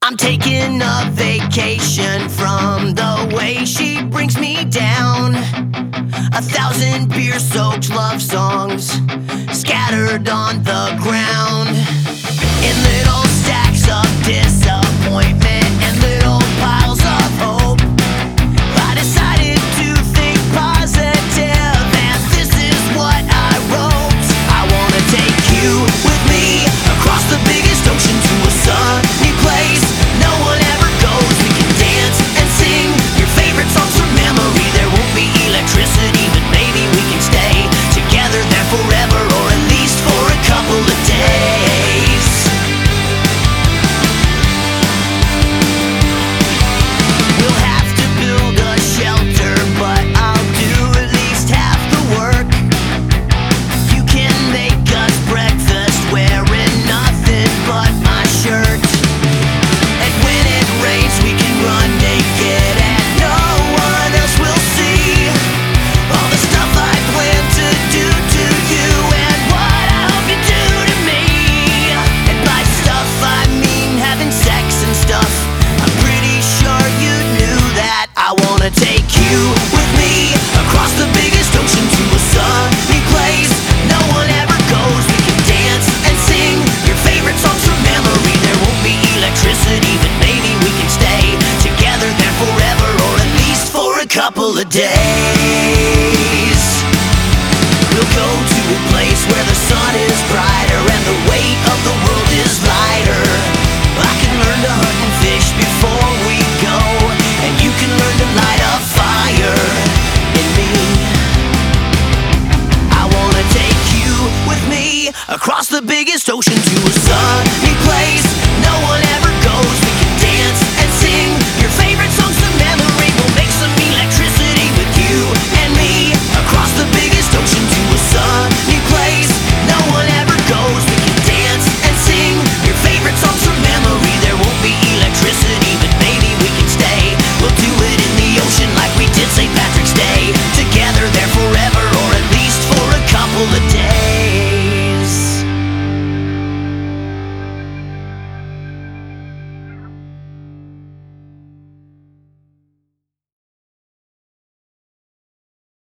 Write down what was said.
I'm taking a vacation from the way she brings me down. 1,000 beer-soaked love songs scattered on the ground, in little stacks of disappointment and little piles of hope. I decided to think positive, and this is what I wrote. I wanna take you with me across the biggest ocean to a sunny place no one ever goes. We can dance and sing your favorite songs from memory. There won't be electricity, but maybe we can stay together there forever, or at least for a couple of days. We'll have to build a shelter, but I'll do at least half the work. You can make us breakfast wearing nothing but my shirt, and when it rains we can run naked and no one else will see all the stuff I plan to do to you and what I hope you do to me. And by stuff I mean having sex and stuff. I'm pretty sure you knew that. I wanna take you with me across the biggest ocean to a sunny place no one ever goes. We can dance and sing your favorite songs from memory. There won't be electricity, but maybe we can stay together there forever, or at least for a couple of days.